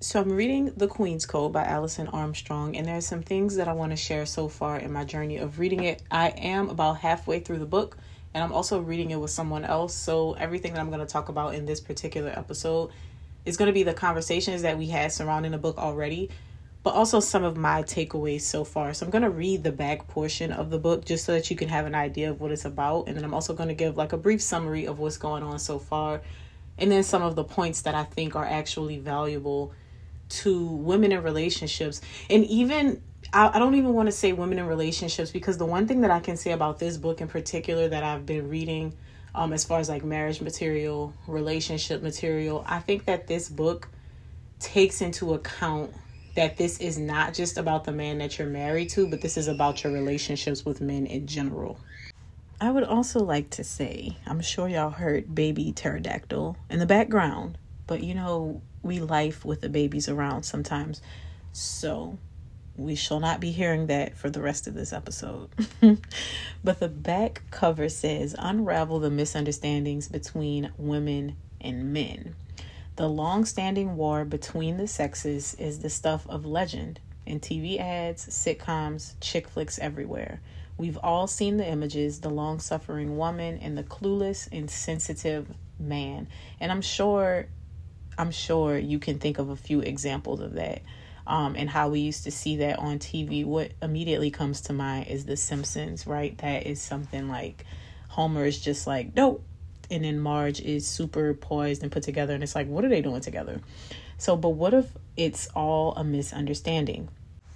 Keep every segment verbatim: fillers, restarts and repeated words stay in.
So I'm reading The Queen's Code by Alison Armstrong, and there's some things that I want to share so far in my journey of reading it. I am about halfway through the book, and I'm also reading it with someone else. So everything that I'm going to talk about in this particular episode is going to be the conversations that we had surrounding the book already, but also some of my takeaways so far. So I'm going to read the back portion of the book just so that you can have an idea of what it's about. And then I'm also going to give like a brief summary of what's going on so far, and then some of the points that I think are actually valuable to women in relationships. And even I, I don't even want to say women in relationships, because the one thing that I can say about this book in particular that I've been reading um as far as like marriage material, relationship material, I think that this book takes into account that this is not just about the man that you're married to, but this is about your relationships with men in general. I would also like to say, I'm sure y'all heard baby pterodactyl in the background, but you know, we life with the babies around sometimes. So we shall not be hearing that for the rest of this episode. But the back cover says, unravel the misunderstandings between women and men. The long-standing war between the sexes is the stuff of legend in T V ads, sitcoms, chick flicks everywhere. We've all seen the images, the long-suffering woman and the clueless, insensitive man. And I'm sure I'm sure you can think of a few examples of that, um, and how we used to see that on T V. What immediately comes to mind is The Simpsons, right? That is something like Homer is just like, no. And then Marge is super poised and put together. And it's like, what are they doing together? So, but what if it's all a misunderstanding?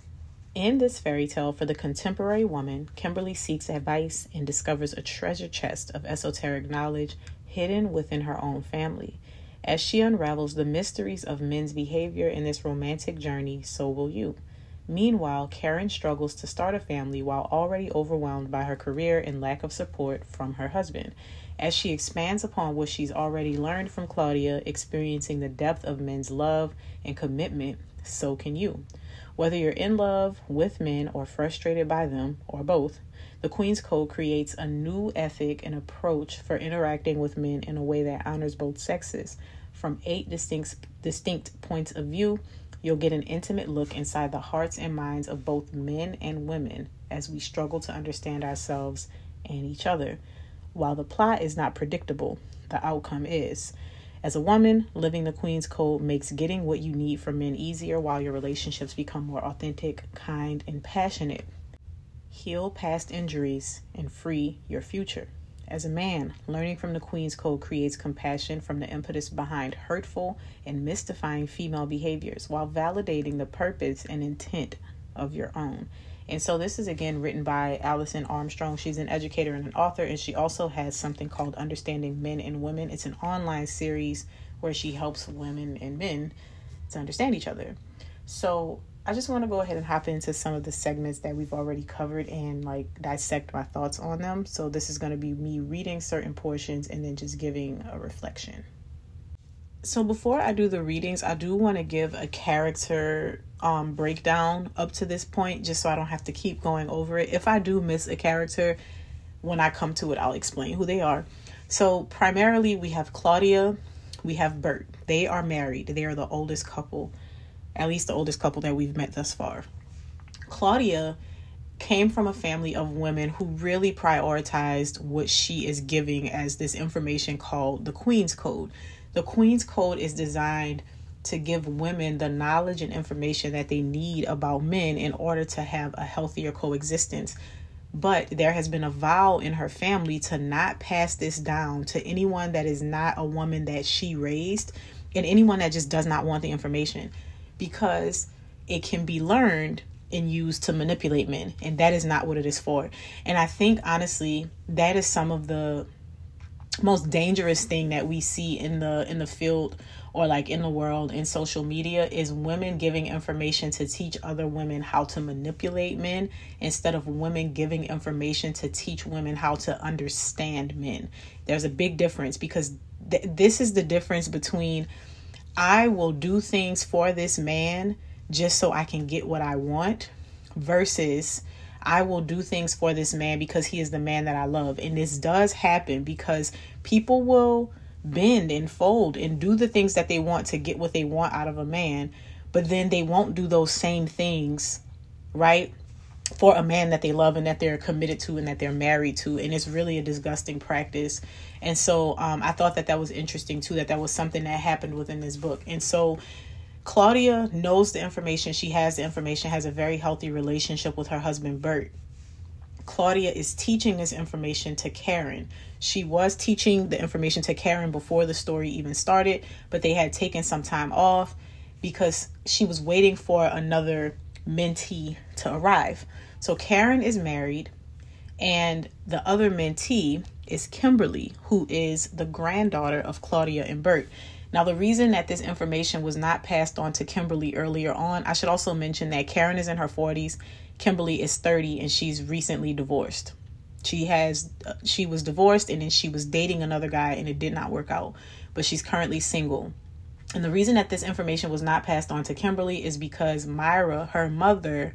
In this fairy tale for the contemporary woman, Kimberly seeks advice and discovers a treasure chest of esoteric knowledge hidden within her own family. As she unravels the mysteries of men's behavior in this romantic journey, so will you. Meanwhile, Karen struggles to start a family while already overwhelmed by her career and lack of support from her husband. As she expands upon what she's already learned from Claudia, experiencing the depth of men's love and commitment, so can you. Whether you're in love with men or frustrated by them, or both, The Queen's Code creates a new ethic and approach for interacting with men in a way that honors both sexes. From eight distinct distinct points of view, you'll get an intimate look inside the hearts and minds of both men and women as we struggle to understand ourselves and each other. While the plot is not predictable, the outcome is. As a woman, living The Queen's Code makes getting what you need from men easier, while your relationships become more authentic, kind, and passionate. Heal past injuries and free your future. As a man, learning from The Queen's Code creates compassion from the impetus behind hurtful and mystifying female behaviors, while validating the purpose and intent of your own. And so this is again written by Alison Armstrong. She's an educator and an author, and she also has something called Understanding Men and Women. It's an online series where she helps women and men to understand each other. So I just want to go ahead and hop into some of the segments that we've already covered and like dissect my thoughts on them. So this is going to be me reading certain portions and then just giving a reflection. So before I do the readings, I do want to give a character um, breakdown up to this point, just so I don't have to keep going over it. If I do miss a character, when I come to it, I'll explain who they are. So primarily we have Claudia, we have Bert. They are married. They are the oldest couple, at least the oldest couple that we've met thus far. Claudia came from a family of women who really prioritized what she is giving as this information called the Queen's Code. The Queen's Code is designed to give women the knowledge and information that they need about men in order to have a healthier coexistence. But there has been a vow in her family to not pass this down to anyone that is not a woman that she raised, and anyone that just does not want the information, because it can be learned and used to manipulate men, and that is not what it is for. And I think honestly that is some of the most dangerous thing that we see in the in the field, or like in the world, in social media, is women giving information to teach other women how to manipulate men, instead of women giving information to teach women how to understand men. There's a big difference, because th- this is the difference between I will do things for this man just so I can get what I want, versus I will do things for this man because he is the man that I love. And this does happen because people will bend and fold and do the things that they want to get what they want out of a man. but then they won't do those same things, right, for a man that they love and that they're committed to and that they're married to. And it's really a disgusting practice. And so um, I thought that that was interesting too, that that was something that happened within this book. And so Claudia knows the information. She has the information, has a very healthy relationship with her husband, Bert. Claudia is teaching this information to Karen. She was teaching the information to Karen before the story even started, but they had taken some time off because she was waiting for another mentee to arrive. So Karen is married, and the other mentee is Kimberly, who is the granddaughter of Claudia and Bert. Now, the reason that this information was not passed on to Kimberly earlier on, I should also mention that Karen is in her forties, Kimberly is thirty, and she's recently divorced. She has, uh, she was divorced, and then she was dating another guy, and it did not work out, but she's currently single. And the reason that this information was not passed on to Kimberly is because Myra, her mother,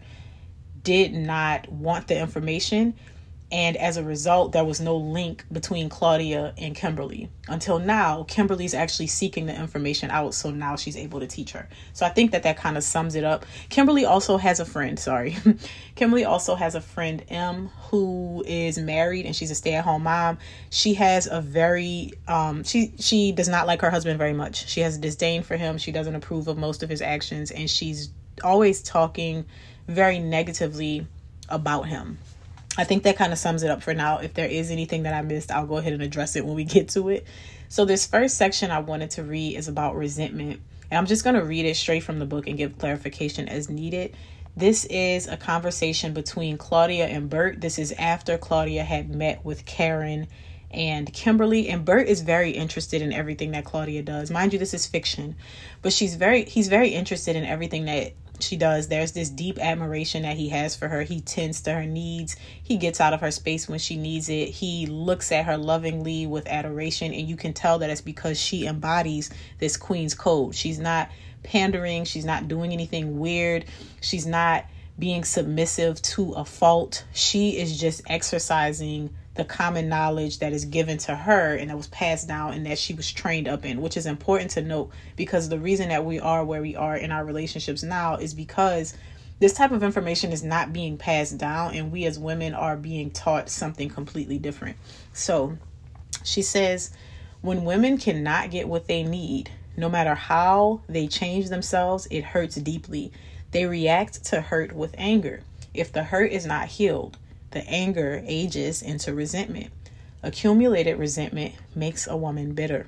did not want the information. And as a result, there was no link between Claudia and Kimberly until now. Kimberly's actually seeking the information out. So now she's able to teach her. So I think that that kind of sums it up. Kimberly also has a friend. Sorry. Kimberly also has a friend, M, who is married and she's a stay-at-home mom. She has a very, um, she, she does not like her husband very much. She has disdain for him. She doesn't approve of most of his actions. And she's always talking very negatively about him. I think that kind of sums it up for now. If there is anything that I missed, I'll go ahead and address it when we get to it. So this first section I wanted to read is about resentment. And I'm just going to read it straight from the book and give clarification as needed. This is a conversation between Claudia and Bert. This is after Claudia had met with Karen and Kimberly. And Bert is very interested in everything that Claudia does. Mind you, this is fiction. But she's very, he's very interested in everything that she does. There's this deep admiration that he has for her. He tends to her needs. He gets out of her space when she needs it. He looks at her lovingly with adoration, and you can tell that it's because she embodies this queen's code. She's not pandering. She's not doing anything weird. She's not being submissive to a fault. She is just exercising the common knowledge that is given to her and that was passed down and that she was trained up in, which is important to note, because the reason that we are where we are in our relationships now is because this type of information is not being passed down, and we as women are being taught something completely different. So she says, when women cannot get what they need, no matter how they change themselves, it hurts deeply. They react to hurt with anger. If the hurt is not healed, the anger ages into resentment. Accumulated resentment makes a woman bitter.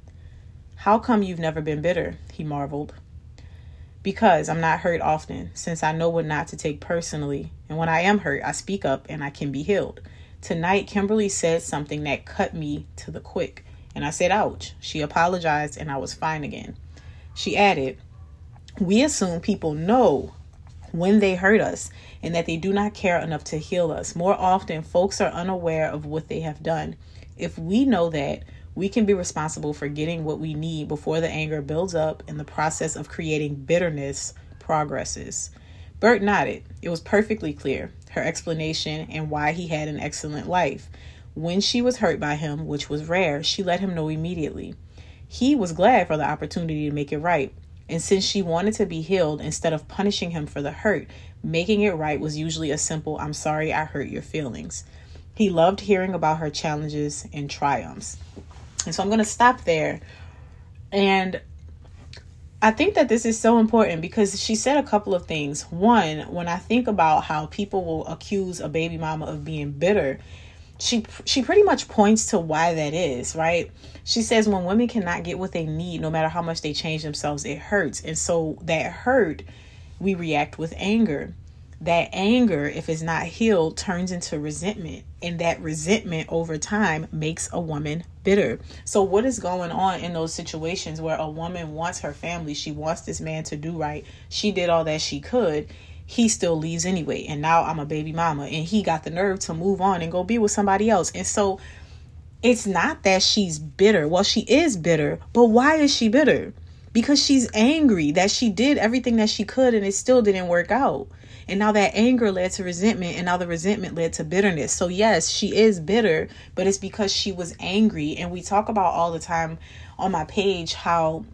How come you've never been bitter? He marveled. Because I'm not hurt often, since I know what not to take personally. And when I am hurt, I speak up and I can be healed. Tonight, Kimberly said something that cut me to the quick. And I said, ouch. She apologized and I was fine again. She added, we assume people know when they hurt us and that they do not care enough to heal us. More often, folks are unaware of what they have done. If we know that, we can be responsible for getting what we need before the anger builds up and the process of creating bitterness progresses. Bert nodded. It was perfectly clear, her explanation and why he had an excellent life. When she was hurt by him, which was rare, she let him know immediately. He was glad for the opportunity to make it right. And since she wanted to be healed, instead of punishing him for the hurt, making it right was usually a simple, I'm sorry I hurt your feelings. He loved hearing about her challenges and triumphs. And so I'm going to stop there. And I think that this is so important because she said a couple of things. One, when I think about how people will accuse a baby mama of being bitter, She she pretty much points to why that is, right? She says when women cannot get what they need, no matter how much they change themselves, it hurts. And so that hurt, we react with anger. That anger, if it's not healed, turns into resentment. And that resentment over time makes a woman bitter. So what is going on in those situations where a woman wants her family? She wants this man to do right. She did all that she could. He still leaves anyway. And now I'm a baby mama. And he got the nerve to move on and go be with somebody else. And so it's not that she's bitter. Well, she is bitter. But why is she bitter? Because she's angry that she did everything that she could and it still didn't work out. And now that anger led to resentment, and now the resentment led to bitterness. So yes, she is bitter, but it's because she was angry. And we talk about all the time on my page how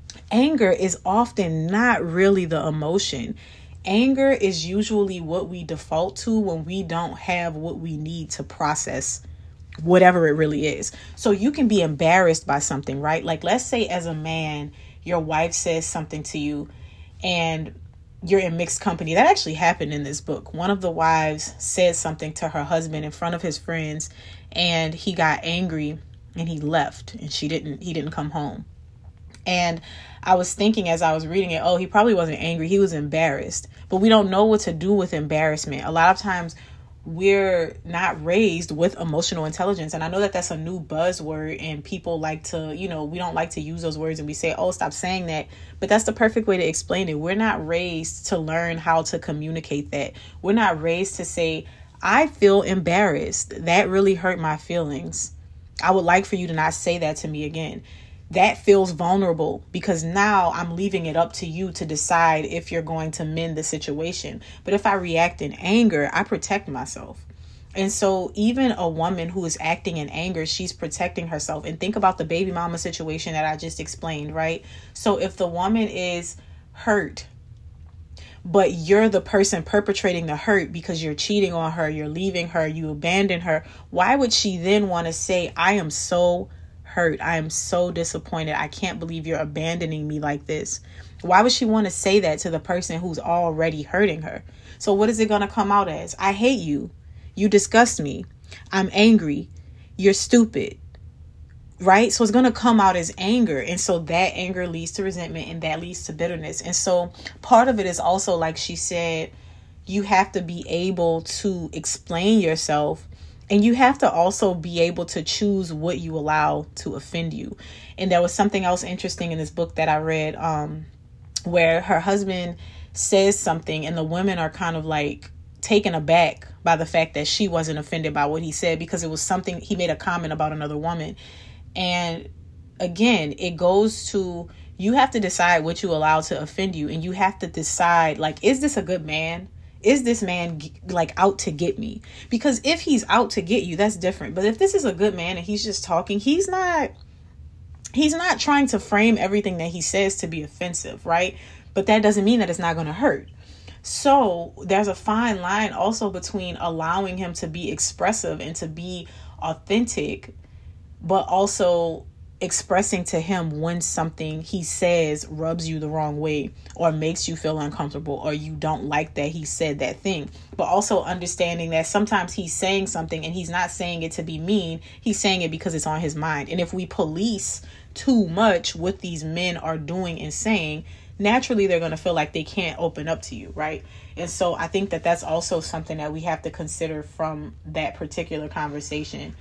anger is often not really the emotion. Anger is usually what we default to when we don't have what we need to process whatever it really is. So you can be embarrassed by something, right? Like, let's say as a man, your wife says something to you and you're in mixed company. That actually happened in this book. One of the wives said something to her husband in front of his friends, and he got angry and he left, and she didn't, he didn't come home. And I was thinking as I was reading it, oh, he probably wasn't angry. He was embarrassed. But we don't know what to do with embarrassment. A lot of times we're not raised with emotional intelligence. And I know that that's a new buzzword, and people like to, you know, we don't like to use those words, and we say, oh, stop saying that. But that's the perfect way to explain it. We're not raised to learn how to communicate that. We're not raised to say, I feel embarrassed. That really hurt my feelings. I would like for you to not say that to me again. That feels vulnerable, because now I'm leaving it up to you to decide if you're going to mend the situation. But if I react in anger, I protect myself. And so even a woman who is acting in anger, she's protecting herself. And think about the baby mama situation that I just explained, right? So if the woman is hurt, but you're the person perpetrating the hurt because you're cheating on her, you're leaving her, you abandon her, why would she then want to say, I am so hurt, I am so disappointed, I can't believe you're abandoning me like this? Why would she want to say that to the person who's already hurting her? So what is it going to come out as? I hate you. You disgust me. I'm angry. You're stupid. Right? So it's going to come out as anger. And so that anger leads to resentment, and that leads to bitterness. And so part of it is also, like she said, you have to be able to explain yourself. And you have to also be able to choose what you allow to offend you. And there was something else interesting in this book that I read, um, where her husband says something and the women are kind of like taken aback by the fact that she wasn't offended by what he said, because it was something, he made a comment about another woman. And again, it goes to, you have to decide what you allow to offend you. And you have to decide, like, is this a good man? Is this man like out to get me? Because if he's out to get you, that's different. But if this is a good man and he's just talking, he's not, he's not trying to frame everything that he says to be offensive, right? But that doesn't mean that it's not going to hurt. So there's a fine line also between allowing him to be expressive and to be authentic, but also expressing to him when something he says rubs you the wrong way or makes you feel uncomfortable, or you don't like that he said that thing. But also understanding that sometimes he's saying something and he's not saying it to be mean. He's saying it because it's on his mind. And if we police too much what these men are doing and saying, naturally they're going to feel like they can't open up to you, right? And so I think that that's also something that we have to consider from that particular conversation.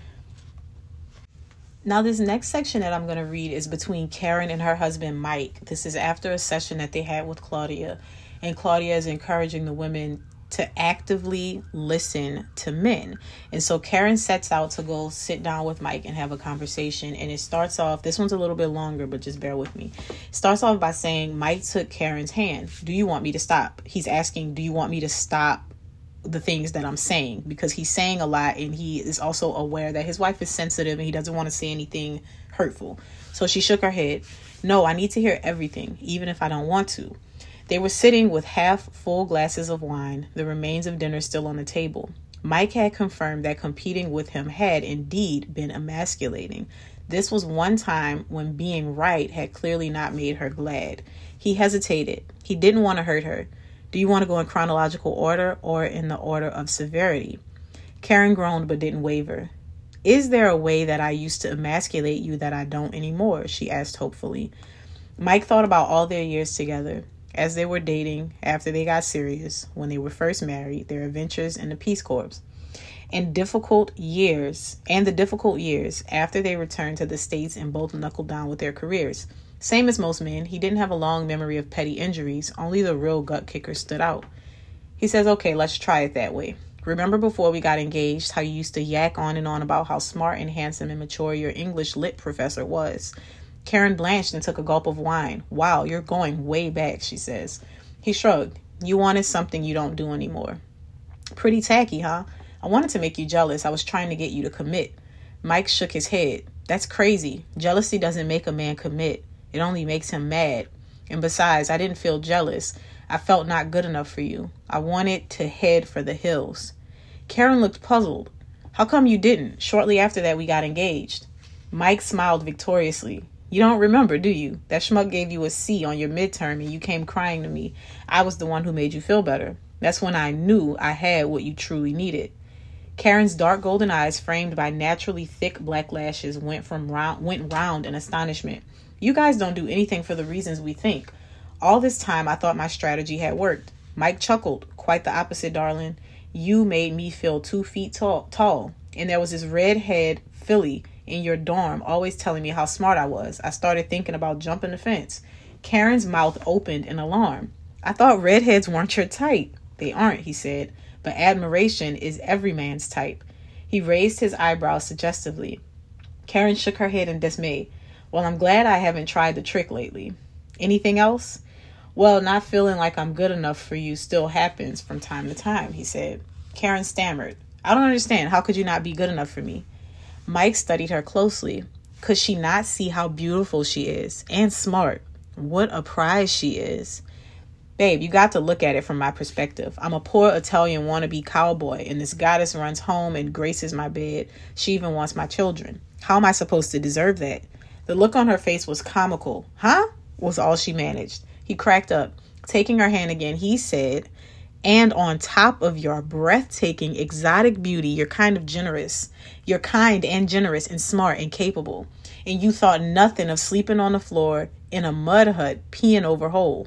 Now, this next section that I'm going to read is between Karen and her husband, Mike. This is after a session that they had with Claudia. And Claudia is encouraging the women to actively listen to men. And so Karen sets out to go sit down with Mike and have a conversation. And it starts off, this one's a little bit longer, but just bear with me. It starts off by saying, Mike took Karen's hand. Do you want me to stop? He's asking, do you want me to stop the things that I'm saying? Because he's saying a lot, and he is also aware that his wife is sensitive and he doesn't want to say anything hurtful. So she shook her head. No, I need to hear everything, even if I don't want to. They were sitting with half full glasses of wine, the remains of dinner still on the table. Mike had confirmed that competing with him had indeed been emasculating. This was one time when being right had clearly not made her glad. He hesitated. He didn't want to hurt her. Do you want to go in chronological order or in the order of severity? Karen groaned but didn't waver. Is there a way that I used to emasculate you that I don't anymore? She asked hopefully. Mike thought about all their years together, as they were dating, after they got serious, when they were first married, their adventures in the Peace Corps, and difficult years, and the difficult years after they returned to the States and both knuckled down with their careers. Same as most men, he didn't have a long memory of petty injuries. Only the real gut kickers stood out. He says, okay, let's try it that way. Remember before we got engaged, how you used to yak on and on about how smart and handsome and mature your English lit professor was? Karen blanched and took a gulp of wine. Wow, you're going way back, she says. He shrugged. You wanted something you don't do anymore. Pretty tacky, huh? I wanted to make you jealous. I was trying to get you to commit. Mike shook his head. That's crazy. Jealousy doesn't make a man commit. It only makes him mad. And besides, I didn't feel jealous. I felt not good enough for you. I wanted to head for the hills. Karen looked puzzled. How come you didn't? Shortly after that, we got engaged. Mike smiled victoriously. You don't remember, do you? That schmuck gave you a C on your midterm and you came crying to me. I was the one who made you feel better. That's when I knew I had what you truly needed. Karen's dark golden eyes, framed by naturally thick black lashes, went from round, went round in astonishment. You guys don't do anything for the reasons we think. All this time, I thought my strategy had worked. Mike chuckled. Quite the opposite, darling. You made me feel two feet tall, tall. And there was this redhead filly in your dorm always telling me how smart I was. I started thinking about jumping the fence. Karen's mouth opened in alarm. I thought redheads weren't your type. They aren't, he said. But admiration is every man's type. He raised his eyebrows suggestively. Karen shook her head in dismay. Well, I'm glad I haven't tried the trick lately. Anything else? Well, not feeling like I'm good enough for you still happens from time to time, he said. Karen stammered. I don't understand. How could you not be good enough for me? Mike studied her closely. Could she not see how beautiful she is and smart? What a prize she is. Babe, you got to look at it from my perspective. I'm a poor Italian wannabe cowboy, and this goddess runs home and graces my bed. She even wants my children. How am I supposed to deserve that? The look on her face was comical. Huh? Was all she managed. He cracked up. Taking her hand again, he said, and on top of your breathtaking, exotic beauty, you're kind of generous. You're kind and generous and smart and capable. And you thought nothing of sleeping on the floor in a mud hut, peeing over whole.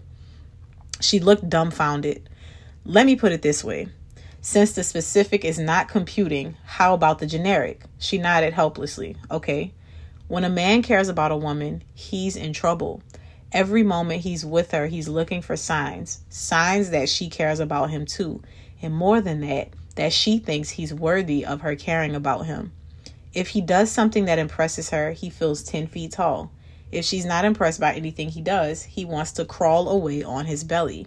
She looked dumbfounded. Let me put it this way. Since the specific is not computing, how about the generic? She nodded helplessly. Okay. When a man cares about a woman, he's in trouble. Every moment he's with her, he's looking for signs. Signs that she cares about him too. And more than that, that she thinks he's worthy of her caring about him. If he does something that impresses her, he feels ten feet tall. If she's not impressed by anything he does, he wants to crawl away on his belly.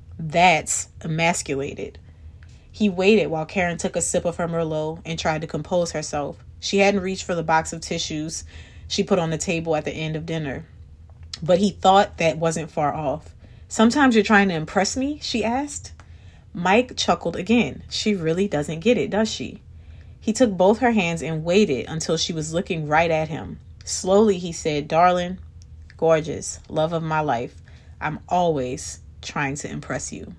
That's emasculated. He waited while Karen took a sip of her Merlot and tried to compose herself. She hadn't reached for the box of tissues she put on the table at the end of dinner. But he thought that wasn't far off. Sometimes you're trying to impress me, she asked. Mike chuckled again. She really doesn't get it, does she? He took both her hands and waited until she was looking right at him. Slowly, he said, darling, gorgeous, love of my life, I'm always trying to impress you.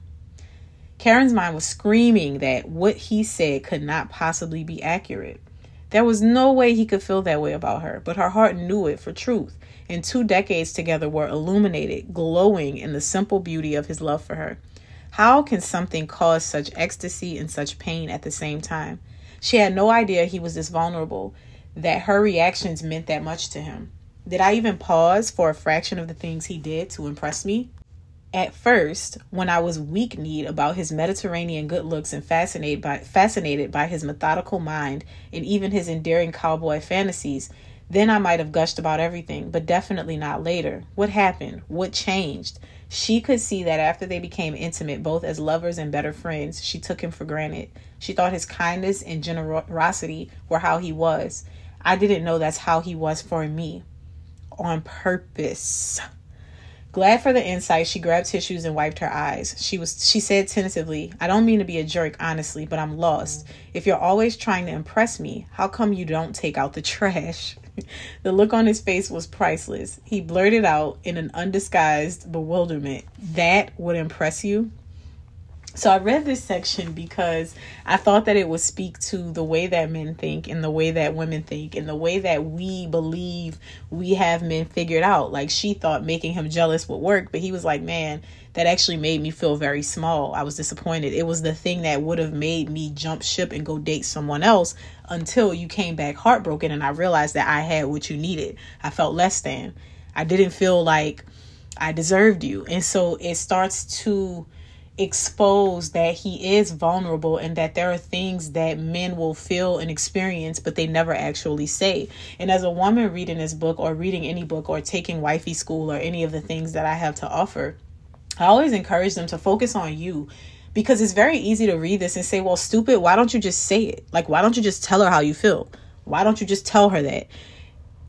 Karen's mind was screaming that what he said could not possibly be accurate. There was no way he could feel that way about her, but her heart knew it for truth. And two decades together were illuminated, glowing in the simple beauty of his love for her. How can something cause such ecstasy and such pain at the same time? She had no idea he was this vulnerable, that her reactions meant that much to him. Did I even pause for a fraction of the things he did to impress me? At first, when I was weak-kneed about his Mediterranean good looks and fascinated by, fascinated by his methodical mind and even his endearing cowboy fantasies, then I might have gushed about everything, but definitely not later. What happened? What changed? She could see that after they became intimate, both as lovers and better friends, she took him for granted. She thought his kindness and generosity were how he was. I didn't know that's how he was for me. On purpose. Glad for the insight, she grabbed tissues and wiped her eyes. She was. She said tentatively, I don't mean to be a jerk, honestly, but I'm lost. If you're always trying to impress me, how come you don't take out the trash? The look on his face was priceless. He blurted out in an undisguised bewilderment, that would impress you? So I read this section because I thought that it would speak to the way that men think and the way that women think and the way that we believe we have men figured out. Like, she thought making him jealous would work, but he was like, man, that actually made me feel very small. I was disappointed. It was the thing that would have made me jump ship and go date someone else until you came back heartbroken and I realized that I had what you needed. I felt less than. I didn't feel like I deserved you. And so it starts to expose that he is vulnerable and that there are things that men will feel and experience, but they never actually say. And as a woman reading this book or reading any book or taking wifey school or any of the things that I have to offer, I always encourage them to focus on you, because it's very easy to read this and say, well, stupid, why don't you just say it? Like, why don't you just tell her how you feel? Why don't you just tell her that?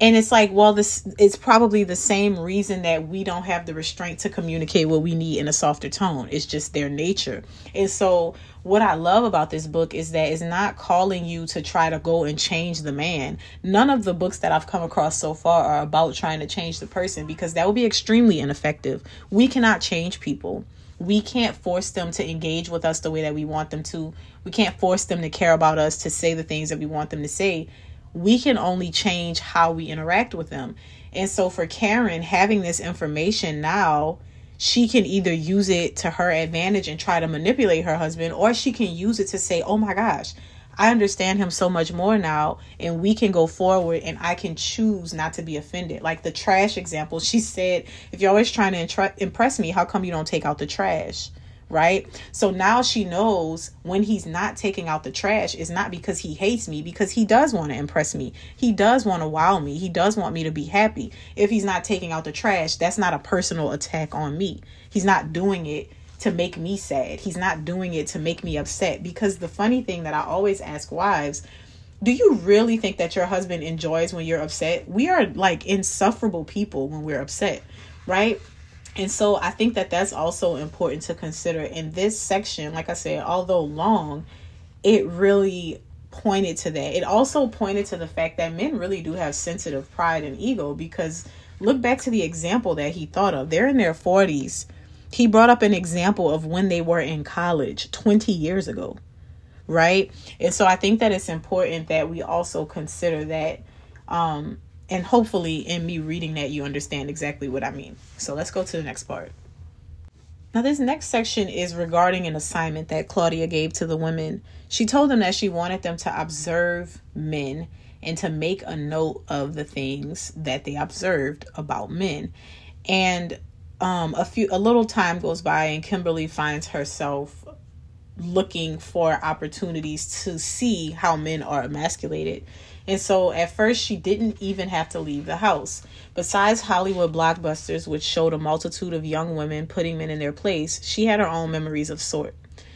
And it's like, well, this it's probably the same reason that we don't have the restraint to communicate what we need in a softer tone. It's just their nature. And so what I love about this book is that it's not calling you to try to go and change the man. None of the books that I've come across so far are about trying to change the person, because that would be extremely ineffective. We cannot change people. We can't force them to engage with us the way that we want them to. We can't force them to care about us, to say the things that we want them to say. We can only change how we interact with them. And so for Karen, having this information now, she can either use it to her advantage and try to manipulate her husband, or she can use it to say, oh my gosh, I understand him so much more now, and we can go forward, and I can choose not to be offended. Like the trash example, she said, if you're always trying to intre- impress me, how come you don't take out the trash? Right? So now she knows when he's not taking out the trash, it's not because he hates me, because he does want to impress me. He does want to wow me. He does want me to be happy. If he's not taking out the trash, that's not a personal attack on me. He's not doing it to make me sad. He's not doing it to make me upset. Because the funny thing that I always ask wives, do you really think that your husband enjoys when you're upset? We are like insufferable people when we're upset, right? And so I think that that's also important to consider in this section. Like I said, although long, it really pointed to that. It also pointed to the fact that men really do have sensitive pride and ego, because look back to the example that he thought of. They're in their forties. He brought up an example of when they were in college twenty years ago, right? And so I think that it's important that we also consider that. Um, And hopefully in me reading that, you understand exactly what I mean. So let's go to the next part. Now, this next section is regarding an assignment that Claudia gave to the women. She told them that she wanted them to observe men and to make a note of the things that they observed about men. And um, a few, a little time goes by and Kimberly finds herself looking for opportunities to see how men are emasculated. And so at first she didn't even have to leave the house. Besides Hollywood blockbusters, which showed a multitude of young women putting men in their place, she had her own memories of sort.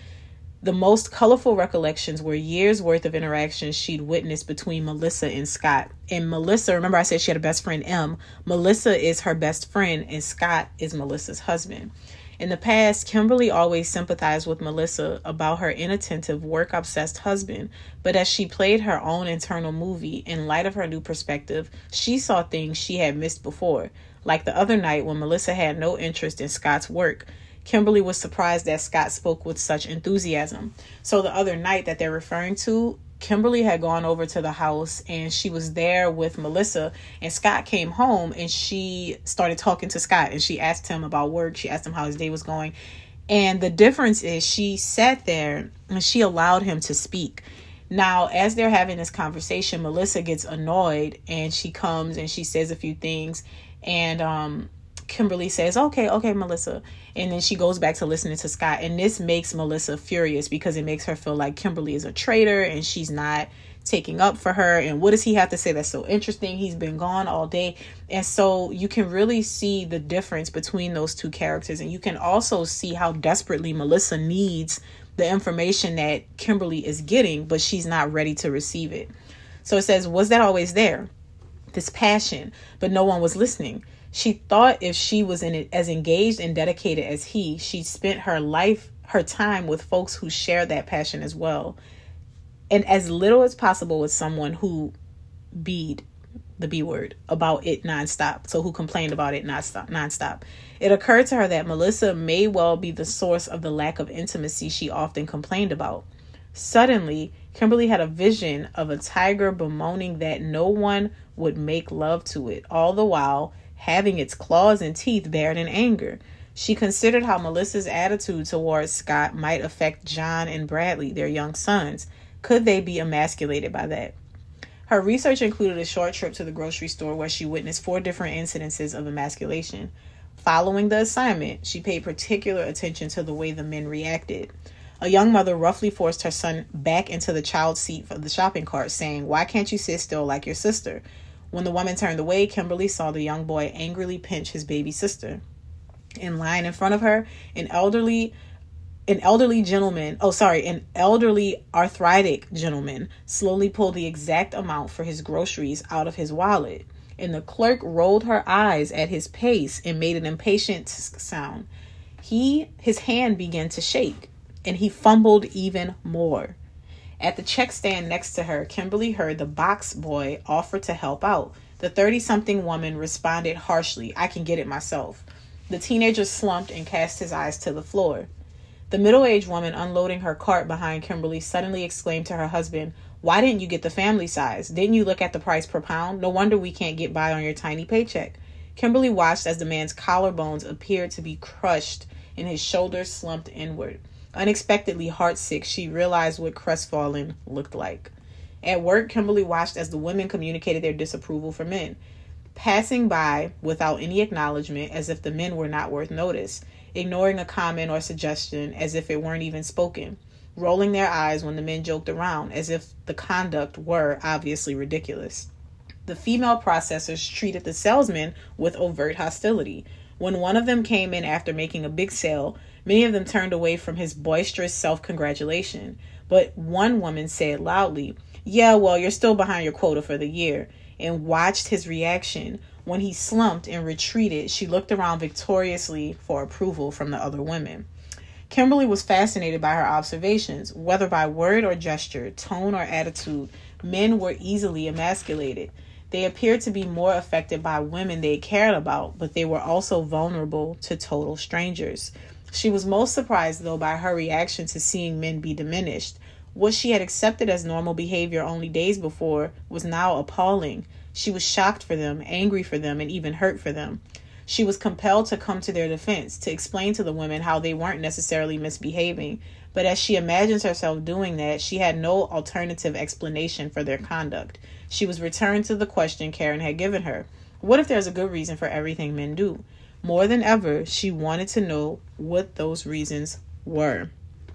The most colorful recollections were years worth of interactions she'd witnessed between Melissa and Scott. And Melissa, remember I said she had a best friend, M. Melissa is her best friend and Scott is Melissa's husband. In the past, Kimberly always sympathized with Melissa about her inattentive, work-obsessed husband, but as she played her own internal movie, in light of her new perspective, she saw things she had missed before. Like the other night when Melissa had no interest in Scott's work, Kimberly was surprised that Scott spoke with such enthusiasm. So the other night that they're referring to, Kimberly had gone over to the house and she was there with Melissa, and Scott came home and she started talking to Scott and she asked him about work. She asked him how his day was going. And the difference is she sat there and she allowed him to speak. Now, as they're having this conversation, Melissa gets annoyed and she comes and she says a few things, and um, Kimberly says, okay, okay, Melissa. And then she goes back to listening to Scott. And this makes Melissa furious because it makes her feel like Kimberly is a traitor and she's not taking up for her. And what does he have to say that's so interesting? He's been gone all day. And so you can really see the difference between those two characters. And you can also see how desperately Melissa needs the information that Kimberly is getting, but she's not ready to receive it. So it says, was that always there? This passion, but no one was listening. She thought if she was in it as engaged and dedicated as he, she spent her life, her time with folks who share that passion as well. And as little as possible with someone who bead, the B word, about it nonstop. So who complained about it nonstop, nonstop. It occurred to her that Melissa may well be the source of the lack of intimacy she often complained about. Suddenly, Kimberly had a vision of a tiger bemoaning that no one would make love to it, all the while having its claws and teeth bared in anger. She considered how Melissa's attitude towards Scott might affect John and Bradley, their young sons. Could they be emasculated by that? Her research included a short trip to the grocery store where she witnessed four different incidences of emasculation. Following the assignment, she paid particular attention to the way the men reacted. A young mother roughly forced her son back into the child seat of the shopping cart, saying, "Why can't you sit still like your sister?" When the woman turned away, Kimberly saw the young boy angrily pinch his baby sister. In line in front of her, an elderly an elderly gentleman, oh sorry, an elderly arthritic gentleman slowly pulled the exact amount for his groceries out of his wallet. and the clerk rolled her eyes at his pace and made an impatient sound. He, his hand began to shake, and he fumbled even more. At the check stand next to her, Kimberly heard the box boy offer to help out. The thirty-something woman responded harshly, "I can get it myself." The teenager slumped and cast his eyes to the floor. The middle-aged woman unloading her cart behind Kimberly suddenly exclaimed to her husband, "Why didn't you get the family size? Didn't you look at the price per pound? No wonder we can't get by on your tiny paycheck." Kimberly watched as the man's collarbones appeared to be crushed and his shoulders slumped inward. Unexpectedly heartsick, she realized what crestfallen looked like. At work, Kimberly watched as the women communicated their disapproval for men, passing by without any acknowledgement as if the men were not worth notice, ignoring a comment or suggestion as if it weren't even spoken, rolling their eyes when the men joked around as if the conduct were obviously ridiculous. The female processors treated the salesmen with overt hostility. When one of them came in after making a big sale, many of them turned away from his boisterous self-congratulation. But one woman said loudly, "Yeah, well, you're still behind your quota for the year," and watched his reaction. When he slumped and retreated, she looked around victoriously for approval from the other women. Kimberly was fascinated by her observations. Whether by word or gesture, tone or attitude, men were easily emasculated. They appeared to be more affected by women they cared about, but they were also vulnerable to total strangers. She was most surprised, though, by her reaction to seeing men be diminished. What she had accepted as normal behavior only days before was now appalling. She was shocked for them, angry for them, and even hurt for them. She was compelled to come to their defense, to explain to the women how they weren't necessarily misbehaving. But as she imagines herself doing that, she had no alternative explanation for their conduct. She was returned to the question Karen had given her. What if there's a good reason for everything men do? More than ever, she wanted to know what those reasons were.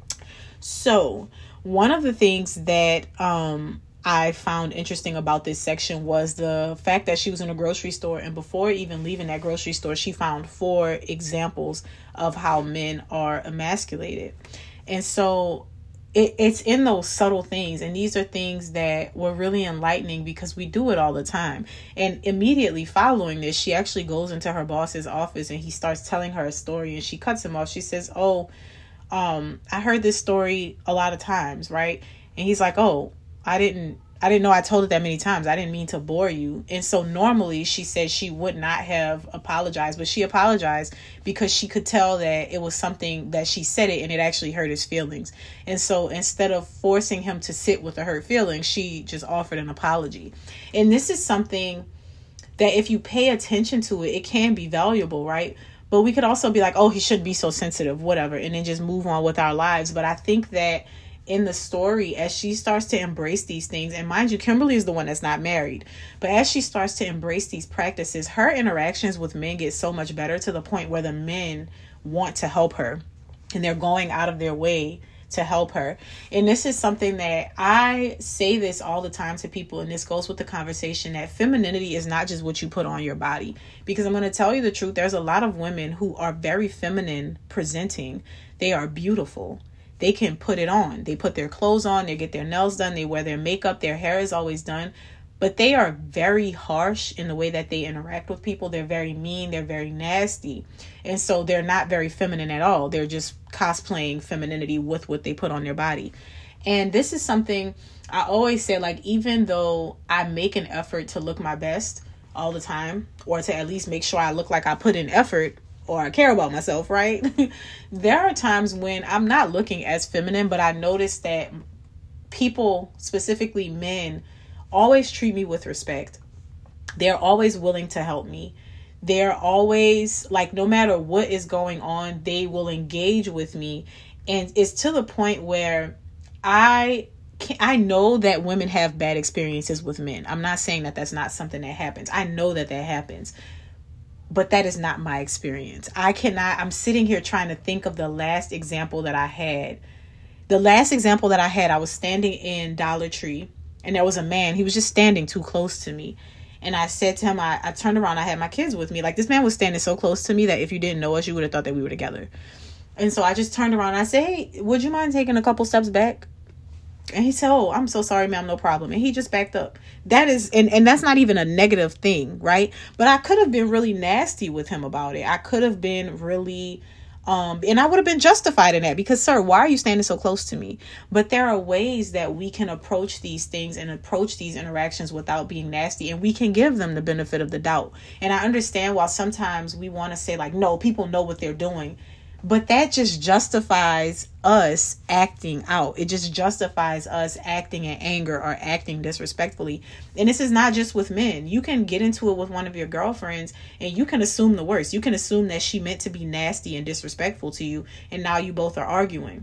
So, one of the things that um, I found interesting about this section was the fact that she was in a grocery store, and before even leaving that grocery store, she found four examples of how men are emasculated. And so it, it's in those subtle things. And these are things that were really enlightening because we do it all the time. And immediately following this, she actually goes into her boss's office and he starts telling her a story, and she cuts him off. She says, "Oh, um, I heard this story a lot of times, right?" And he's like, "Oh, I didn't, I didn't know I told it that many times. I didn't mean to bore you." And so normally she said she would not have apologized, but she apologized because she could tell that it was something that she said it and it actually hurt his feelings. And so instead of forcing him to sit with the hurt feelings, she just offered an apology. And this is something that if you pay attention to it, it can be valuable, right? But we could also be like, "Oh, he shouldn't be so sensitive," whatever, and then just move on with our lives. But I think that in the story, as she starts to embrace these things, and mind you, Kimberly is the one that's not married, but as she starts to embrace these practices, her interactions with men get so much better to the point where the men want to help her and they're going out of their way to help her. And this is something that I say this all the time to people, and this goes with the conversation that femininity is not just what you put on your body. Because I'm going to tell you the truth, there's a lot of women who are very feminine presenting. They are beautiful. They can put it on. They put their clothes on, they get their nails done, they wear their makeup, their hair is always done. But they are very harsh in the way that they interact with people. They're very mean. They're very nasty. And so they're not very feminine at all. They're just cosplaying femininity with what they put on their body. And this is something I always say, like, even though I make an effort to look my best all the time, or to at least make sure I look like I put in effort, or I care about myself, right? There are times when I'm not looking as feminine, but I notice that people, specifically men, always treat me with respect. They're always willing to help me. They're always, like, no matter what is going on, they will engage with me. And it's to the point where I can, I know that women have bad experiences with men. I'm not saying that that's not something that happens. I know that that happens. But that is not my experience. I cannot, I'm sitting here trying to think of the last example that I had. The last example that I had, I was standing in Dollar Tree, and there was a man. He was just standing too close to me. And I said to him, I, I turned around, I had my kids with me. Like, this man was standing so close to me that if you didn't know us, you would have thought that we were together. And so I just turned around and I said, "Hey, would you mind taking a couple steps back?" And he said, oh, I'm so sorry, ma'am, no problem. And he just backed up. That is, and, and that's not even a negative thing, right? But I could have been really nasty with him about it. I could have been really, um, and I would have been justified in that because, sir, why are you standing so close to me? But there are ways that we can approach these things and approach these interactions without being nasty, and we can give them the benefit of the doubt. And I understand while sometimes we want to say like, no, people know what they're doing. But that just justifies us acting out. It just justifies us acting in anger or acting disrespectfully. And this is not just with men. You can get into it with one of your girlfriends and you can assume the worst. You can assume that she meant to be nasty and disrespectful to you. And now you both are arguing.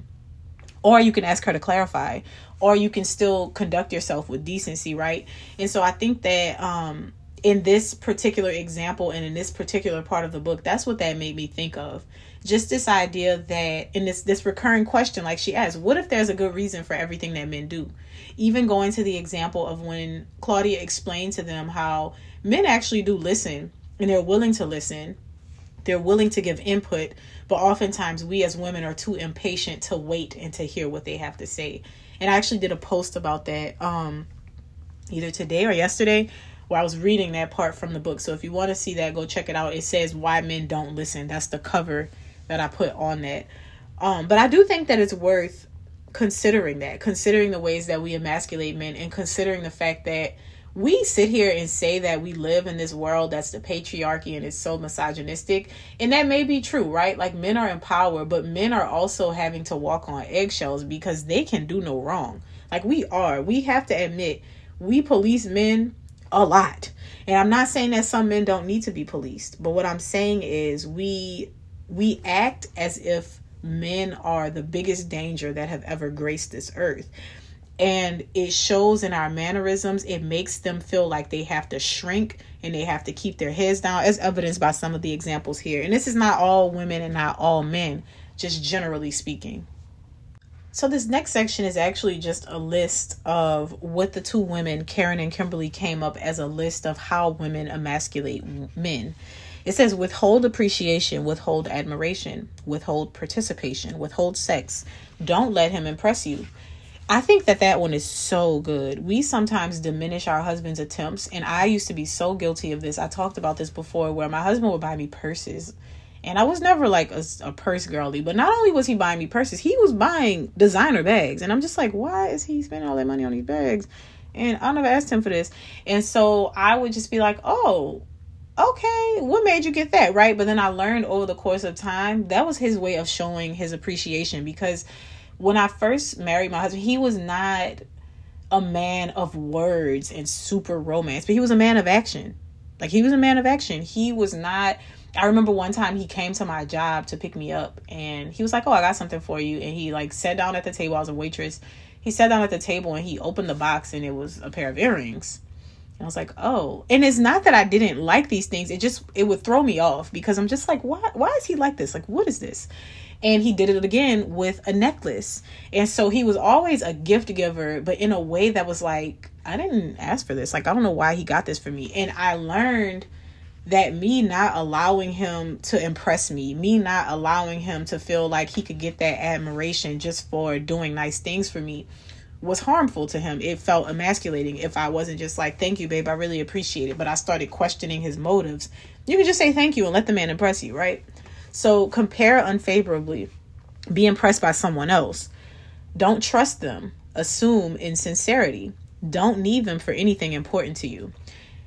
Or you can ask her to clarify. Or you can still conduct yourself with decency, right? And so I think that um, in this particular example and in this particular part of the book, that's what that made me think of. Just this idea that in this, this recurring question, like she asked, what if there's a good reason for everything that men do? Even going to the example of when Claudia explained to them how men actually do listen and they're willing to listen. They're willing to give input, but oftentimes we as women are too impatient to wait and to hear what they have to say. And I actually did a post about that um, either today or yesterday, where I was reading that part from the book. So if you want to see that, go check it out. It says Why Men Don't Listen. That's the cover that I put on that. Um, but I do think that it's worth considering that, considering the ways that we emasculate men and considering the fact that we sit here and say that we live in this world that's the patriarchy and it's so misogynistic. And that may be true, right? Like men are in power, but men are also having to walk on eggshells because they can do no wrong. Like we are. We have to admit, we police men a lot. And I'm not saying that some men don't need to be policed, but what I'm saying is we we act as if men are the biggest danger that have ever graced this earth. And it shows in our mannerisms. It makes them feel like they have to shrink and they have to keep their heads down, as evidenced by some of the examples here. And this is not all women and not all men, just generally speaking. So this next section is actually just a list of what the two women, Karen and Kimberly, came up as a list of how women emasculate men. It says withhold appreciation, withhold admiration, withhold participation, withhold sex. Don't let him impress you. I think that that one is so good. We sometimes diminish our husband's attempts. And I used to be so guilty of this. I talked about this before where my husband would buy me purses. And I was never like a, a purse girly. But not only was he buying me purses, he was buying designer bags. And I'm just like, why is he spending all that money on these bags? And I never asked him for this. And so I would just be like, oh, okay, what made you get that, right? But then I learned over the course of time, that was his way of showing his appreciation. Because when I first married my husband, he was not a man of words and super romance, but he was a man of action. Like he was a man of action. He was not, I remember one time he came to my job to pick me up and he was like, oh, I got something for you. And he like sat down at the table. I was a waitress. He sat down at the table and he opened the box and it was a pair of earrings. And I was like, oh, and it's not that I didn't like these things. It just, it would throw me off because I'm just like, why, why is he like this? Like, what is this? And he did it again with a necklace. And so he was always a gift giver, but in a way that was like, I didn't ask for this. Like, I don't know why he got this for me. And I learned that me not allowing him to impress me, me not allowing him to feel like he could get that admiration just for doing nice things for me was harmful to him. It felt emasculating if I wasn't just like, thank you, babe, I really appreciate it. But I started questioning his motives. You can just say thank you and let the man impress you, right? So compare unfavorably. Be impressed by someone else. Don't trust them. Assume insincerity. Don't need them for anything important to you.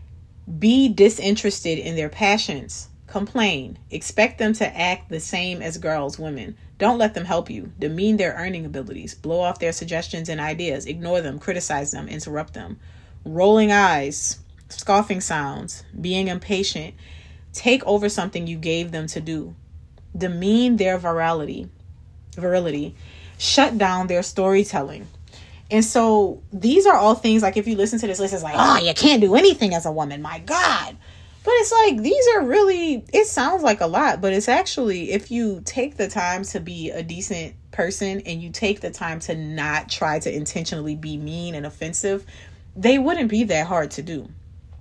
Be disinterested in their passions. Complain. Expect them to act the same as girls, women. Don't let them help you. Demean their earning abilities. Blow off their suggestions and ideas. Ignore them. Criticize them. Interrupt them. Rolling eyes. Scoffing sounds. Being impatient. Take over something you gave them to do. Demean their virality. Virility. Shut down their storytelling. And so these are all things like if you listen to this list, it's like, oh, you can't do anything as a woman. My God. But it's like, these are really, it sounds like a lot, but it's actually, if you take the time to be a decent person and you take the time to not try to intentionally be mean and offensive, they wouldn't be that hard to do.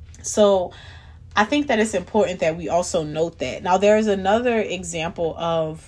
So I think that it's important that we also note that. Now, there is another example of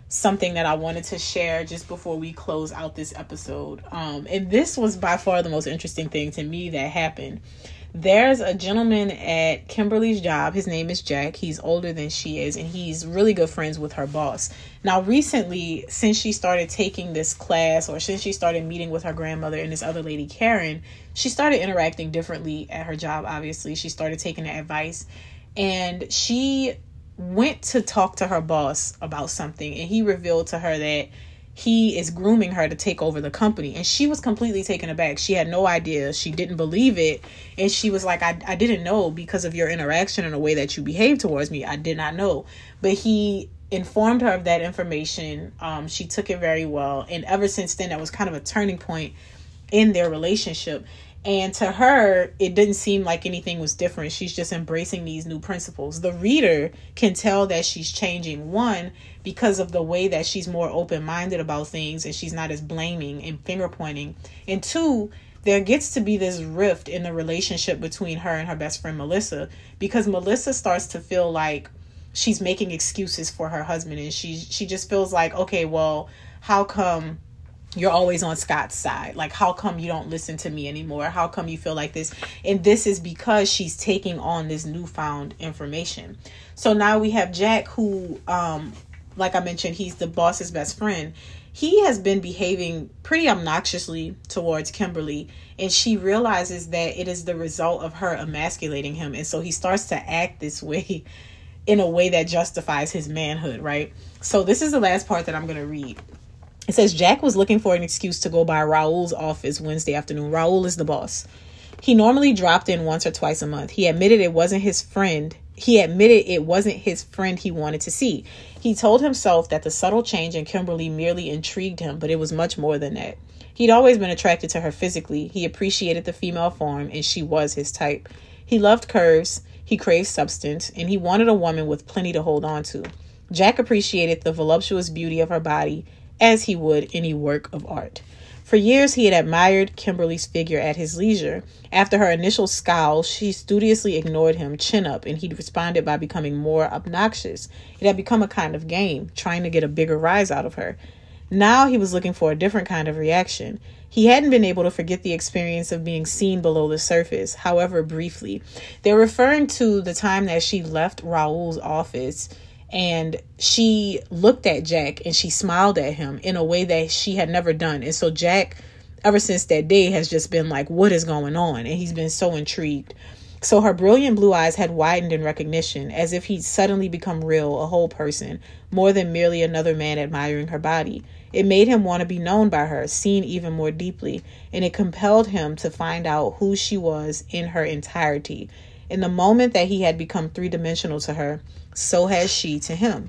something that I wanted to share just before we close out this episode. Um, and this was by far the most interesting thing to me that happened. There's a gentleman at Kimberly's job. His name is Jack. He's older than she is, and he's really good friends with her boss. Now, recently, since she started taking this class, or since she started meeting with her grandmother and this other lady, Karen, she started interacting differently at her job, obviously. She started taking the advice, and she went to talk to her boss about something, and he revealed to her that he is grooming her to take over the company. And she was completely taken aback. She had no idea. She didn't believe it. And she was like, I, I didn't know because of your interaction and the way that you behave towards me. I did not know. But he informed her of that information. Um, she took it very well. And ever since then, that was kind of a turning point in their relationship. And to her, it didn't seem like anything was different. She's just embracing these new principles. The reader can tell that she's changing, one, because of the way that she's more open-minded about things and she's not as blaming and finger-pointing. And two, there gets to be this rift in the relationship between her and her best friend, Melissa, because Melissa starts to feel like she's making excuses for her husband. And she, she just feels like, okay, well, how come you're always on Scott's side? Like, how come you don't listen to me anymore? How come you feel like this? And this is because she's taking on this newfound information. So now we have Jack, who, um, like I mentioned, he's the boss's best friend. He has been behaving pretty obnoxiously towards Kimberly, and she realizes that it is the result of her emasculating him. And so he starts to act this way in a way that justifies his manhood, right? So this is the last part that I'm going to read. It says, Jack was looking for an excuse to go by Raul's office Wednesday afternoon. Raul is the boss. He normally dropped in once or twice a month. He admitted it wasn't his friend. He admitted it wasn't his friend he wanted to see. He told himself that the subtle change in Kimberly merely intrigued him, but it was much more than that. He'd always been attracted to her physically. He appreciated the female form, and she was his type. He loved curves, he craved substance, and he wanted a woman with plenty to hold on to. Jack appreciated the voluptuous beauty of her body, as he would any work of art. For years, he had admired Kimberly's figure at his leisure. After her initial scowl, she studiously ignored him, chin up, and he responded by becoming more obnoxious. It had become a kind of game, trying to get a bigger rise out of her. Now he was looking for a different kind of reaction. He hadn't been able to forget the experience of being seen below the surface, however briefly. They're referring to the time that she left Raul's office, and she looked at Jack and she smiled at him in a way that she had never done. And so Jack, ever since that day, has just been like, what is going on? And he's been so intrigued. So her brilliant blue eyes had widened in recognition, as if he'd suddenly become real, a whole person, more than merely another man admiring her body. It made him want to be known by her, seen even more deeply, and it compelled him to find out who she was in her entirety. In the moment that he had become three-dimensional to her, so has she to him.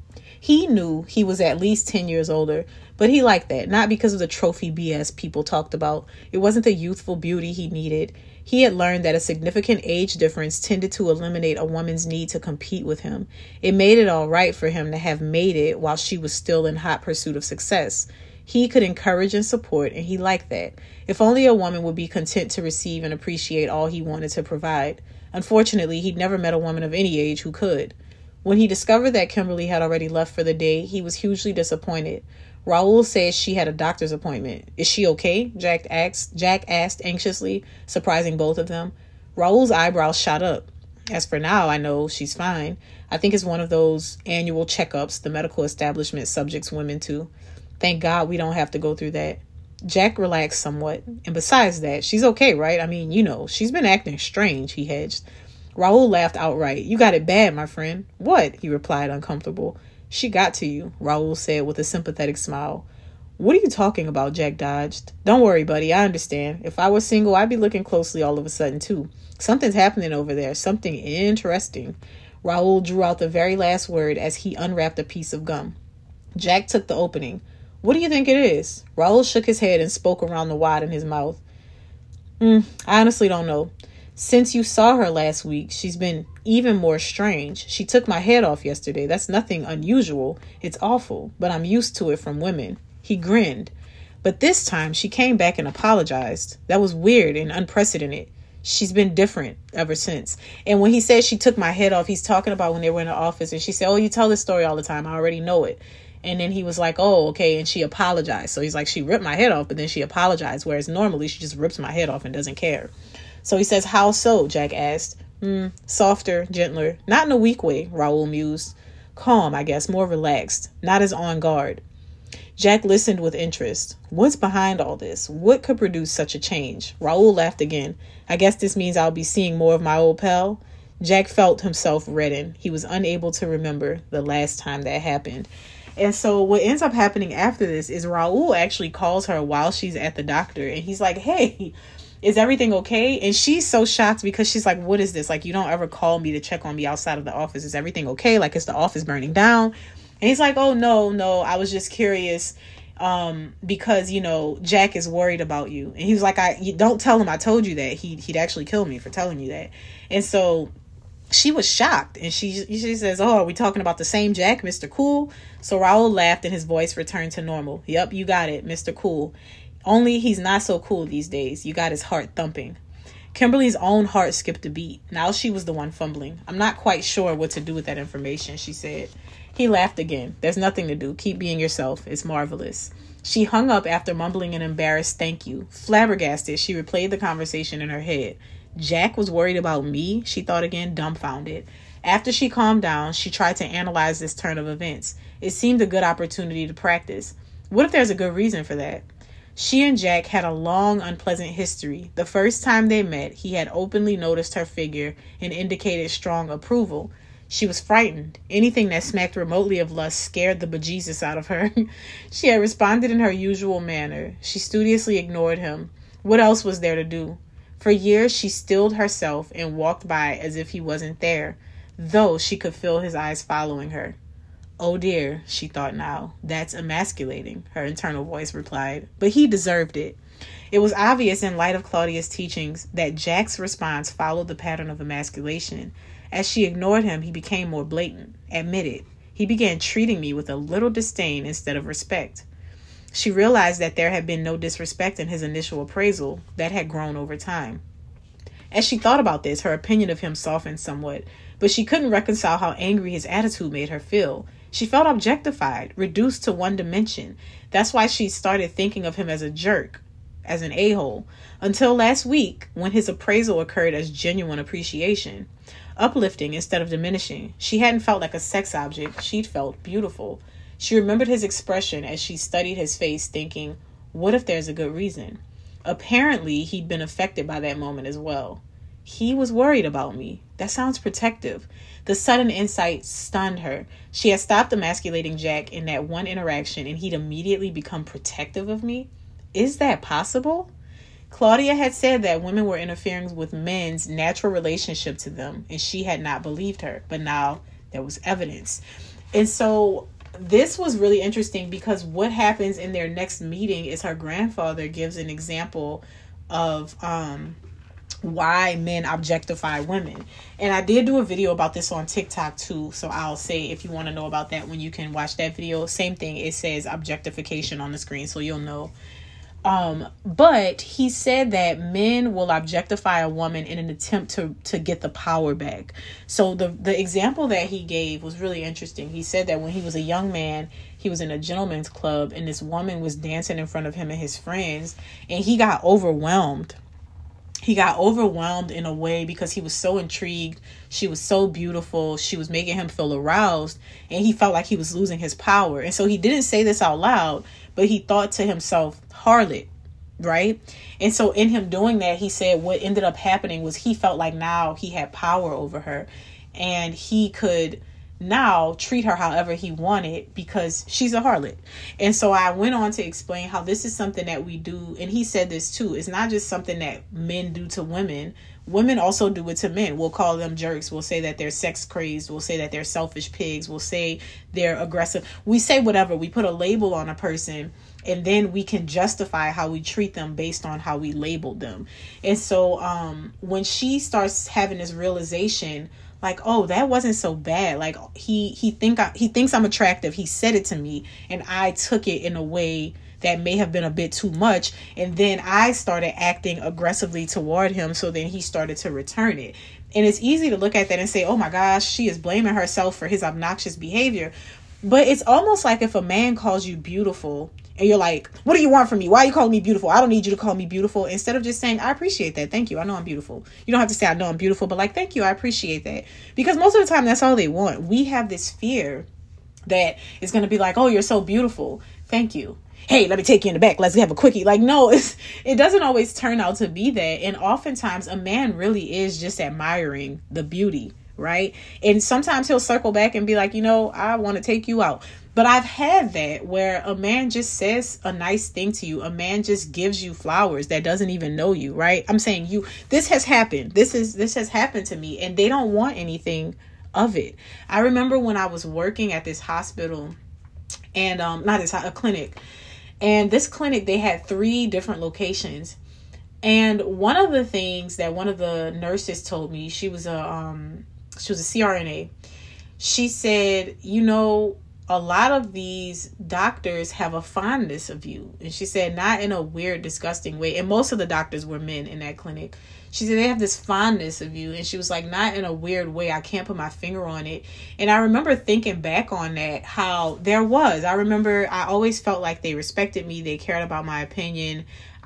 He knew he was at least ten years older, but he liked that, not because of the trophy B S people talked about. It wasn't the youthful beauty he needed. He had learned that a significant age difference tended to eliminate a woman's need to compete with him. It made it all right for him to have made it while she was still in hot pursuit of success. He could encourage and support, and he liked that. If only a woman would be content to receive and appreciate all he wanted to provide. Unfortunately, he'd never met a woman of any age who could. When he discovered that Kimberly had already left for the day, he was hugely disappointed. Raul says she had a doctor's appointment. Is she okay? Jack asked, Jack asked anxiously, surprising both of them. Raul's eyebrows shot up. As for now, I know she's fine. I think it's one of those annual checkups the medical establishment subjects women to. Thank God we don't have to go through that. Jack relaxed somewhat. And besides that, she's okay, right? I mean, you know, she's been acting strange, he hedged. Raul laughed outright. You got it bad, my friend. What? He replied, uncomfortable. She got to you, Raul said with a sympathetic smile. What are you talking about? Jack dodged. Don't worry, buddy. I understand. If I was single, I'd be looking closely all of a sudden, too. Something's happening over there. Something interesting. Raul drew out the very last word as he unwrapped a piece of gum. Jack took the opening. What do you think it is? Raul shook his head and spoke around the wad in his mouth. Mm, I honestly don't know. Since you saw her last week, she's been even more strange. She took my head off yesterday. That's nothing unusual. It's awful, but I'm used to it from women. He grinned. But this time she came back and apologized. That was weird and unprecedented. She's been different ever since. And when he says she took my head off, he's talking about when they were in the office and she said, oh, you tell this story all the time. I already know it. And then he was like, oh, okay. And she apologized. So he's like, she ripped my head off, but then she apologized. Whereas normally she just rips my head off and doesn't care. So he says, how so? Jack asked. Mm, softer, gentler, not in a weak way, Raul mused. Calm, I guess, more relaxed, not as on guard. Jack listened with interest. What's behind all this? What could produce such a change? Raul laughed again. I guess this means I'll be seeing more of my old pal. Jack felt himself redden. He was unable to remember the last time that happened. And so what ends up happening after this is Raul actually calls her while she's at the doctor. And he's like, hey, is everything okay? And she's so shocked because she's like, what is this? Like, you don't ever call me to check on me outside of the office. Is everything okay? Like, is the office burning down? And he's like, oh, no, no. I was just curious um, because, you know, Jack is worried about you. And he was like, I you don't tell him I told you that. He, he'd actually kill me for telling you that. And so she was shocked. And she, she says, oh, are we talking about the same Jack, Mister Cool? So Raul laughed and his voice returned to normal. Yep, you got it, Mister Cool. Only he's not so cool these days. You got his heart thumping. Kimberly's own heart skipped a beat. Now she was the one fumbling. I'm not quite sure what to do with that information, she said. He laughed again. There's nothing to do. Keep being yourself. It's marvelous. She hung up after mumbling an embarrassed thank you. Flabbergasted, she replayed the conversation in her head. Jack was worried about me, she thought again, dumbfounded. After she calmed down, she tried to analyze this turn of events. It seemed a good opportunity to practice. What if there's a good reason for that? She and Jack had a long, unpleasant history. The first time they met, he had openly noticed her figure and indicated strong approval. She was frightened. Anything that smacked remotely of lust scared the bejesus out of her. She had responded in her usual manner. She studiously ignored him. What else was there to do? For years, she stilled herself and walked by as if he wasn't there, though she could feel his eyes following her. Oh dear, she thought now. That's emasculating, her internal voice replied. But he deserved it. It was obvious in light of Claudia's teachings that Jack's response followed the pattern of emasculation. As she ignored him, he became more blatant. Admit it. He began treating me with a little disdain instead of respect. She realized that there had been no disrespect in his initial appraisal. That had grown over time. As she thought about this, her opinion of him softened somewhat, but she couldn't reconcile how angry his attitude made her feel. She felt objectified, reduced to one dimension. That's why she started thinking of him as a jerk, as an a-hole, until last week when his appraisal occurred as genuine appreciation. Uplifting instead of diminishing. She hadn't felt like a sex object. She'd felt beautiful. She remembered his expression as she studied his face, thinking, what if there's a good reason? Apparently, he'd been affected by that moment as well. He was worried about me. That sounds protective. The sudden insight stunned her. She had stopped emasculating Jack in that one interaction, and he'd immediately become protective of me. Is that possible? Claudia had said that women were interfering with men's natural relationship to them, and she had not believed her. But now there was evidence. And so this was really interesting because what happens in their next meeting is her grandfather gives an example of um, why men objectify women. And I did do a video about this on TikTok too. So I'll say if you want to know about that when you can watch that video. Same thing. It says objectification on the screen, so you'll know. Um, but he said that men will objectify a woman in an attempt to, to get the power back. So the, the example that he gave was really interesting. He said that when he was a young man, he was in a gentleman's club and this woman was dancing in front of him and his friends, and he got overwhelmed. He got overwhelmed in a way because he was so intrigued. She was so beautiful. She was making him feel aroused, and he felt like he was losing his power. And so he didn't say this out loud, but he thought to himself, harlot, right? And so in him doing that, he said what ended up happening was he felt like now he had power over her, and he could now treat her however he wanted because she's a harlot. And so I went on to explain how this is something that we do. And he said this too. It's not just something that men do to women. Women also do it to men. We'll call them jerks. We'll say that they're sex crazed. We'll say that they're selfish pigs. We'll say they're aggressive. We say whatever. We put a label on a person, and then we can justify how we treat them based on how we labeled them. And so um, when she starts having this realization, like, oh, that wasn't so bad. Like he he think I, he thinks I'm attractive. He said it to me, and I took it in a way that may have been a bit too much. And then I started acting aggressively toward him. So then he started to return it. And it's easy to look at that and say, oh my gosh, she is blaming herself for his obnoxious behavior. But it's almost like if a man calls you beautiful and you're like, what do you want from me? Why are you calling me beautiful? I don't need you to call me beautiful. Instead of just saying, I appreciate that. Thank you. I know I'm beautiful. You don't have to say, I know I'm beautiful, but like, thank you. I appreciate that. Because most of the time, that's all they want. We have this fear that it's going to be like, oh, you're so beautiful. Thank you. Hey, let me take you in the back. Let's have a quickie. Like, no, it's, it doesn't always turn out to be that. And oftentimes a man really is just admiring the beauty, right? And sometimes he'll circle back and be like, you know, I want to take you out. But I've had that where a man just says a nice thing to you. A man just gives you flowers that doesn't even know you, right? I'm saying you, this has happened. This is, this has happened to me, and they don't want anything of it. I remember when I was working at this hospital and, um, not this, a clinic, and this clinic, they had three different locations. And one of the things that one of the nurses told me, she was a, um, she was a C R N A. She said, you know, a lot of these doctors have a fondness of you. And she said, not in a weird, disgusting way. And most of the doctors were men in that clinic. She said, they have this fondness of you. And she was like, not in a weird way. I can't put my finger on it. And I remember thinking back on that, how there was. I remember I always felt like they respected me. They cared about my opinion.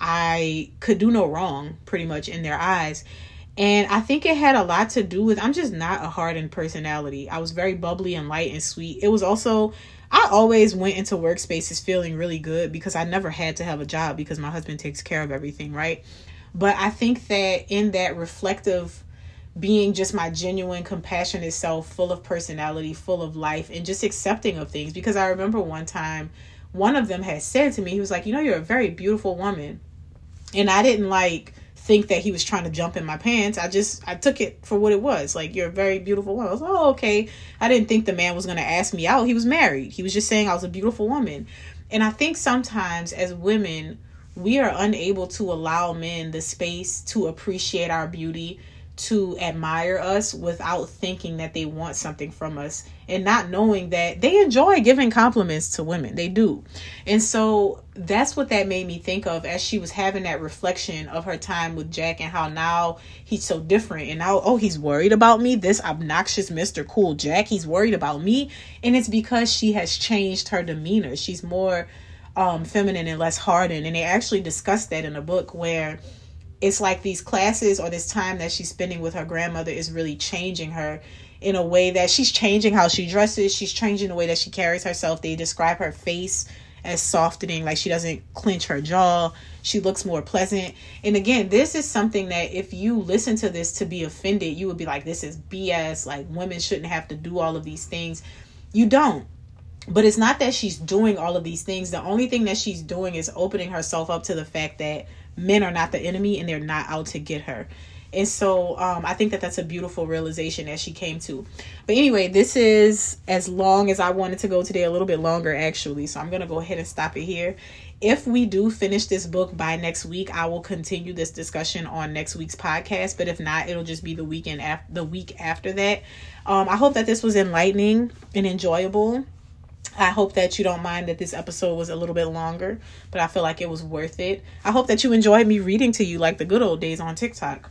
I could do no wrong, pretty much, in their eyes. And I think it had a lot to do with, I'm just not a hardened personality. I was very bubbly and light and sweet. It was also, I always went into workspaces feeling really good because I never had to have a job because my husband takes care of everything, right? But I think that in that reflective being just my genuine, compassionate self, full of personality, full of life, and just accepting of things. Because I remember one time, one of them had said to me, he was like, you know, you're a very beautiful woman. And I didn't like think that he was trying to jump in my pants. I just, I took it for what it was. Like, you're a very beautiful woman. I was like, oh, okay. I didn't think the man was going to ask me out. He was married. He was just saying I was a beautiful woman. And I think sometimes as women, we are unable to allow men the space to appreciate our beauty, to admire us without thinking that they want something from us, and not knowing that they enjoy giving compliments to women. They do. And so that's what that made me think of as she was having that reflection of her time with Jack and how now he's so different. And now, oh, he's worried about me. This obnoxious Mister Cool Jack, he's worried about me. And it's because she has changed her demeanor. She's more um, feminine and less hardened. And they actually discussed that in a book where it's like these classes or this time that she's spending with her grandmother is really changing her in a way that she's changing how she dresses. She's changing the way that she carries herself. They describe her face as softening, like she doesn't clench her jaw. She looks more pleasant. And again, this is something that if you listen to this to be offended, you would be like, this is B S. Like, women shouldn't have to do all of these things. You don't. But it's not that she's doing all of these things. The only thing that she's doing is opening herself up to the fact that men are not the enemy and they're not out to get her. And so um, I think that that's a beautiful realization that she came to. But anyway, this is as long as I wanted to go today, a little bit longer actually. So I'm going to go ahead and stop it here. If we do finish this book by next week, I will continue this discussion on next week's podcast. But if not, it'll just be the weekend after the week after that. Um, I hope that this was enlightening and enjoyable. I hope that you don't mind that this episode was a little bit longer, but I feel like it was worth it. I hope that you enjoyed me reading to you like the good old days on TikTok.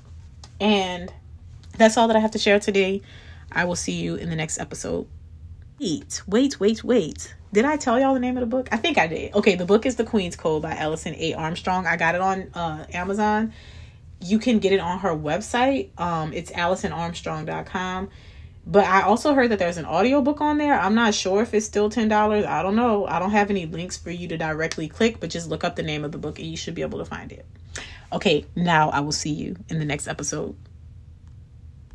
And that's all that I have to share today. I will see you in the next episode. Wait, wait, wait, wait. Did I tell y'all the name of the book? I think I did. Okay, the book is The Queen's Code by Alison A. Armstrong. I got it on uh, Amazon. You can get it on her website. Um, it's allison armstrong dot com. But I also heard that there's an audiobook on there. I'm not sure if it's still ten dollars. I don't know. I don't have any links for you to directly click, but just look up the name of the book and you should be able to find it. Okay, now I will see you in the next episode.